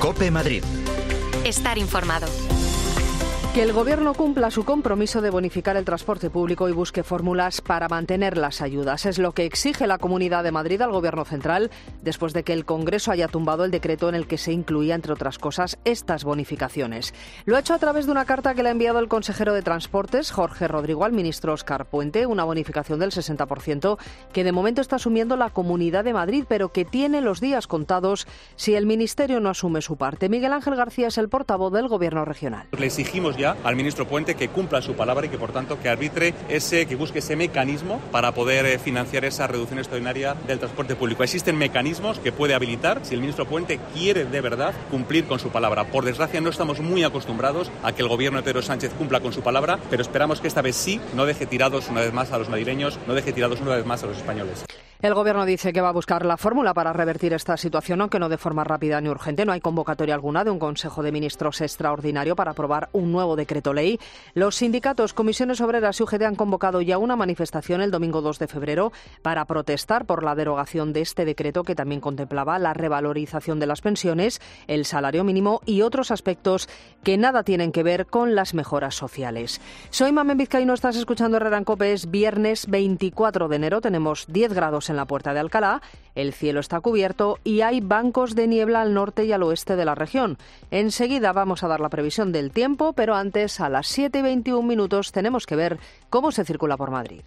COPE Madrid. Estar informado. Que el Gobierno cumpla su compromiso de bonificar el transporte público y busque fórmulas para mantener las ayudas. Es lo que exige la Comunidad de Madrid al Gobierno central después de que el Congreso haya tumbado el decreto en el que se incluía, entre otras cosas, estas bonificaciones. Lo ha hecho a través de una carta que le ha enviado el consejero de Transportes, Jorge Rodrigo, al ministro Óscar Puente, una bonificación del 60% que de momento está asumiendo la Comunidad de Madrid, pero que tiene los días contados si el Ministerio no asume su parte. Miguel Ángel García es el portavoz del Gobierno regional. Le exigimos ya al ministro Puente que cumpla su palabra y que, por tanto, que arbitre que busque ese mecanismo para poder financiar esa reducción extraordinaria del transporte público. Existen mecanismos que puede habilitar si el ministro Puente quiere de verdad cumplir con su palabra. Por desgracia, no estamos muy acostumbrados a que el gobierno de Pedro Sánchez cumpla con su palabra, pero esperamos que esta vez sí no deje tirados una vez más a los madrileños, no deje tirados una vez más a los españoles. El Gobierno dice que va a buscar la fórmula para revertir esta situación, aunque no de forma rápida ni urgente. No hay convocatoria alguna de un Consejo de Ministros extraordinario para aprobar un nuevo decreto ley. Los sindicatos, comisiones obreras y UGT han convocado ya una manifestación el domingo 2 de febrero para protestar por la derogación de este decreto que también contemplaba la revalorización de las pensiones, el salario mínimo y otros aspectos que nada tienen que ver con las mejoras sociales. Soy Mamen Vizcaíno, estás escuchando Herrera en COPE. Es viernes 24 de enero, tenemos 10 grados en la Puerta de Alcalá, el cielo está cubierto y hay bancos de niebla al norte y al oeste de la región. Enseguida vamos a dar la previsión del tiempo, pero antes, a las 7:21 tenemos que ver cómo se circula por Madrid.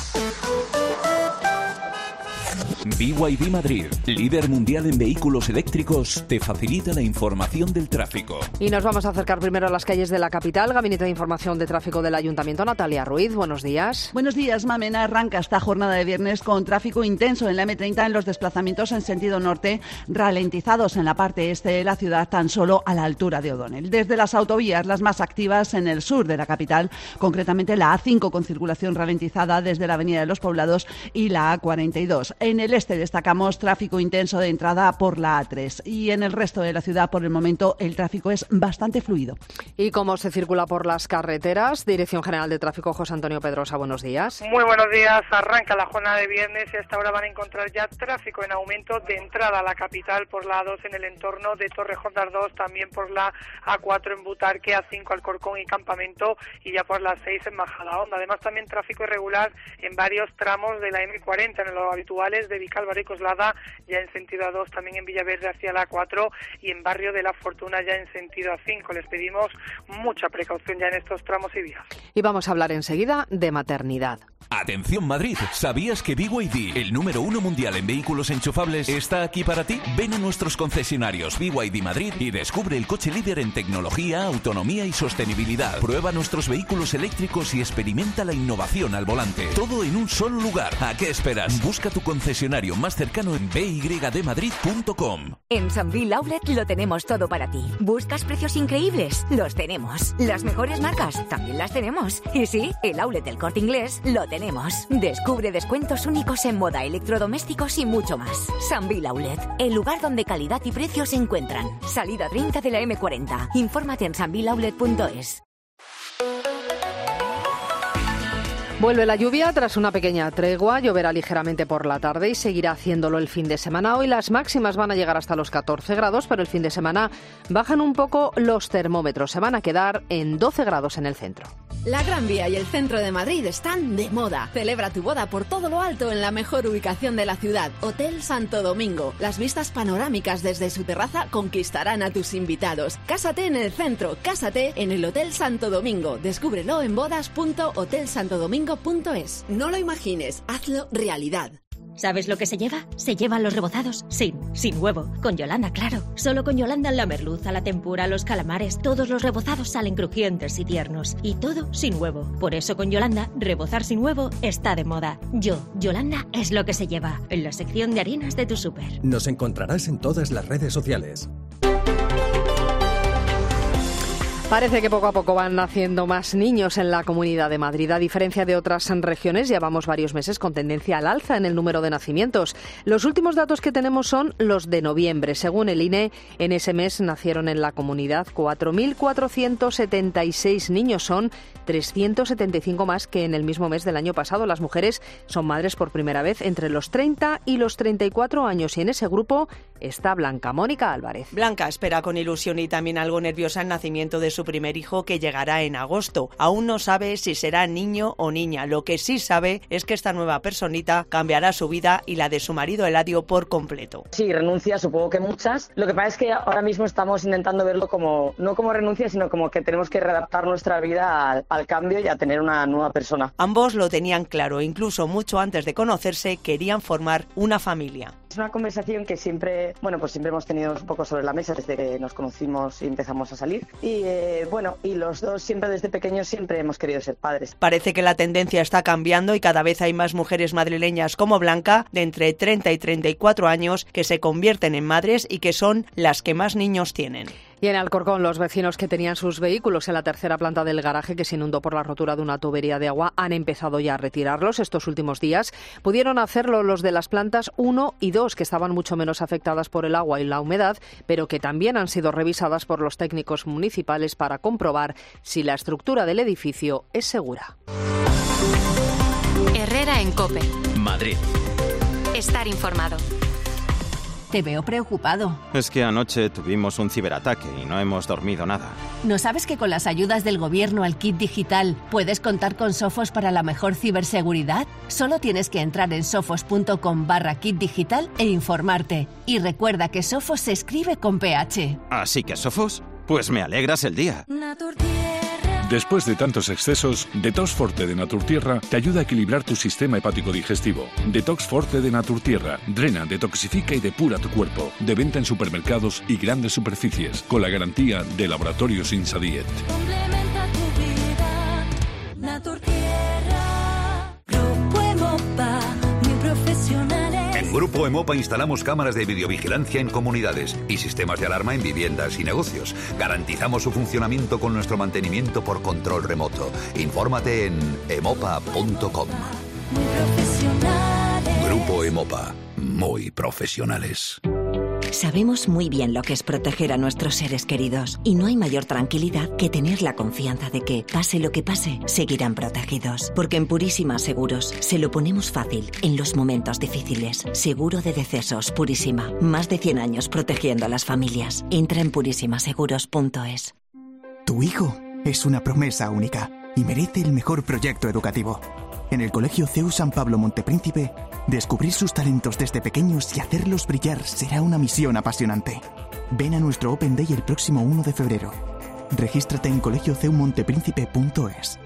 BYD Madrid, líder mundial en vehículos eléctricos, te facilita la información del tráfico. Y nos vamos a acercar primero a las calles de la capital. Gabinete de Información de Tráfico del Ayuntamiento, Natalia Ruiz, buenos días. Buenos días, Mamen. Arranca esta jornada de viernes con tráfico intenso en la M30 en los desplazamientos en sentido norte, ralentizados en la parte este de la ciudad, tan solo a la altura de O'Donnell. Desde las autovías, las más activas en el sur de la capital, concretamente la A5 con circulación ralentizada desde la Avenida de los Poblados y la A42. En el este destacamos tráfico intenso de entrada por la A3 y en el resto de la ciudad por el momento el tráfico es bastante fluido. ¿Y cómo se circula por las carreteras? Dirección General de Tráfico, José Antonio Pedrosa, buenos días. Muy buenos días. Arranca la jornada de viernes y hasta ahora van a encontrar ya tráfico en aumento de entrada a la capital por la A2 en el entorno de Torrejón de Ardoz, también por la A4 en Butarque, A5 Alcorcón y Campamento y ya por la 6 en Majadahonda. Además también tráfico irregular en varios tramos de la M40, en los habituales de Vicálvaro y Coslada, ya en sentido A2, también en Villaverde hacia la A4 y en Barrio de la Fortuna ya en sentido A5. Les pedimos mucha precaución ya en estos tramos y vías. Y vamos a hablar enseguida de maternidad. Atención Madrid, ¿sabías que BYD, el número 1 mundial en vehículos enchufables, está aquí para ti? Ven a nuestros concesionarios BYD Madrid y descubre el coche líder en tecnología, autonomía y sostenibilidad. Prueba nuestros vehículos eléctricos y experimenta la innovación al volante. Todo en un solo lugar. ¿A qué esperas? Busca tu concesionario más cercano en bydmadrid.com. En Sambil Outlet lo tenemos todo para ti. ¿Buscas precios increíbles? Los tenemos. Las mejores marcas también las tenemos. Y sí, el outlet del Corte Inglés lo tenemos. Descubre descuentos únicos en moda, electrodomésticos y mucho más. Sambil Outlet, el lugar donde calidad y precios se encuentran. Salida 30 de la M40. Infórmate en sambiloutlet.es. Vuelve la lluvia tras una pequeña tregua, lloverá ligeramente por la tarde y seguirá haciéndolo el fin de semana. Hoy las máximas van a llegar hasta los 14 grados, pero el fin de semana bajan un poco los termómetros, se van a quedar en 12 grados en el centro. La Gran Vía y el centro de Madrid están de moda. Celebra tu boda por todo lo alto en la mejor ubicación de la ciudad, Hotel Santo Domingo. Las vistas panorámicas desde su terraza conquistarán a tus invitados. Cásate en el centro, cásate en el Hotel Santo Domingo. Descúbrelo en bodas.hotelsantodomingo.es. No lo imagines, hazlo realidad. ¿Sabes lo que se lleva? Se llevan los rebozados sin huevo. Con Yolanda, claro. Solo con Yolanda la merluza, la tempura, los calamares, todos los rebozados salen crujientes y tiernos. Y todo sin huevo. Por eso con Yolanda, rebozar sin huevo está de moda. Yolanda es lo que se lleva. En la sección de harinas de tu súper. Nos encontrarás en todas las redes sociales. Parece que poco a poco van naciendo más niños en la Comunidad de Madrid. A diferencia de otras regiones, llevamos varios meses con tendencia al alza en el número de nacimientos. Los últimos datos que tenemos son los de noviembre. Según el INE, en ese mes nacieron en la comunidad 4.476 niños. Son 375 más que en el mismo mes del año pasado. Las mujeres son madres por primera vez entre los 30 y los 34 años y en ese grupo está Blanca Mónica Álvarez. Blanca espera con ilusión y también algo nerviosa el nacimiento de su primer hijo, que llegará en agosto. Aún no sabe si será niño o niña. Lo que sí sabe es que esta nueva personita cambiará su vida y la de su marido Eladio por completo. Sí, renuncias, supongo que muchas. Lo que pasa es que ahora mismo estamos intentando verlo como, no como renuncia, sino como que tenemos que readaptar nuestra vida al cambio y a tener una nueva persona. Ambos lo tenían claro, incluso mucho antes de conocerse querían formar una familia. Es una conversación que siempre hemos tenido un poco sobre la mesa desde que nos conocimos y empezamos a salir. Y los dos siempre desde pequeños siempre hemos querido ser padres. Parece que la tendencia está cambiando y cada vez hay más mujeres madrileñas como Blanca, de entre 30 y 34 años, que se convierten en madres y que son las que más niños tienen. Y en Alcorcón, los vecinos que tenían sus vehículos en la tercera planta del garaje que se inundó por la rotura de una tubería de agua han empezado ya a retirarlos estos últimos días. Pudieron hacerlo los de las plantas 1 y 2, que estaban mucho menos afectadas por el agua y la humedad, pero que también han sido revisadas por los técnicos municipales para comprobar si la estructura del edificio es segura. Herrera en COPE. Madrid. Estar informado. Te veo preocupado. Es que anoche tuvimos un ciberataque y no hemos dormido nada. ¿No sabes que con las ayudas del gobierno al kit digital puedes contar con Sofos para la mejor ciberseguridad? Solo tienes que entrar en sofos.com/kit digital e informarte. Y recuerda que Sofos se escribe con PH. ¿Así que Sofos? Pues me alegras el día. Después de tantos excesos, Detox Forte de Naturtierra te ayuda a equilibrar tu sistema hepático digestivo. Detox Forte de Naturtierra drena, detoxifica y depura tu cuerpo. De venta en supermercados y grandes superficies, con la garantía de Laboratorios Insadiet. Complementa tu vida, Naturtierra. Grupo Emopa, muy profesionales. En Grupo Emopa instalamos cámaras de videovigilancia en comunidades y sistemas de alarma en viviendas y negocios. Garantizamos su funcionamiento con nuestro mantenimiento por control remoto. Infórmate en emopa.com. Muy profesionales. Grupo Emopa, muy profesionales. Sabemos muy bien lo que es proteger a nuestros seres queridos y no hay mayor tranquilidad que tener la confianza de que, pase lo que pase, seguirán protegidos. Porque en Purísima Seguros se lo ponemos fácil en los momentos difíciles. Seguro de decesos Purísima. Más de 100 años protegiendo a las familias. Entra en purísimaseguros.es. Tu hijo es una promesa única y merece el mejor proyecto educativo. En el Colegio CEU San Pablo Montepríncipe, descubrir sus talentos desde pequeños y hacerlos brillar será una misión apasionante. Ven a nuestro Open Day el próximo 1 de febrero. Regístrate en colegioceumontepríncipe.es.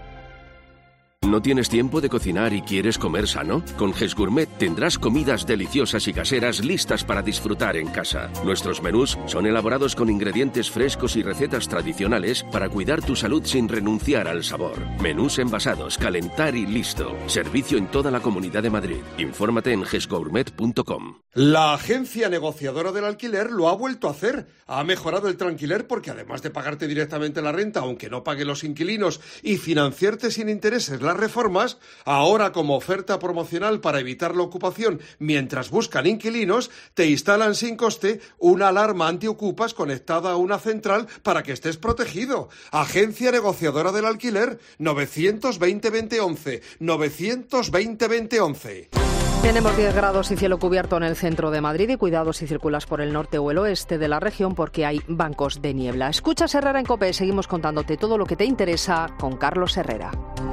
¿No tienes tiempo de cocinar y quieres comer sano? Con GES Gourmet tendrás comidas deliciosas y caseras listas para disfrutar en casa. Nuestros menús son elaborados con ingredientes frescos y recetas tradicionales para cuidar tu salud sin renunciar al sabor. Menús envasados, calentar y listo. Servicio en toda la Comunidad de Madrid. Infórmate en gesgourmet.com. La agencia negociadora del alquiler lo ha vuelto a hacer. Ha mejorado el tranquiler porque además de pagarte directamente la renta, aunque no paguen los inquilinos, y financiarte sin intereses las reformas, ahora como oferta promocional para evitar la ocupación mientras buscan inquilinos, te instalan sin coste una alarma antiocupas conectada a una central para que estés protegido. Agencia negociadora del alquiler, 920-2011, 920-2011. Tenemos 10 grados y cielo cubierto en el centro de Madrid y cuidado si circulas por el norte o el oeste de la región porque hay bancos de niebla. Escuchas Herrera en COPE, seguimos contándote todo lo que te interesa con Carlos Herrera.